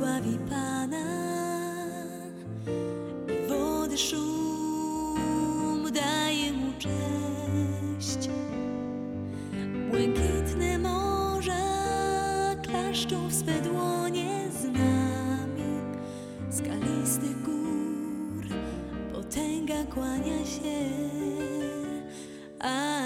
sławi Pana i wody szum daje Mu cześć. Błękitne morza klaszczą w swe dłonie z nami, skalistych gór potęga kłania się.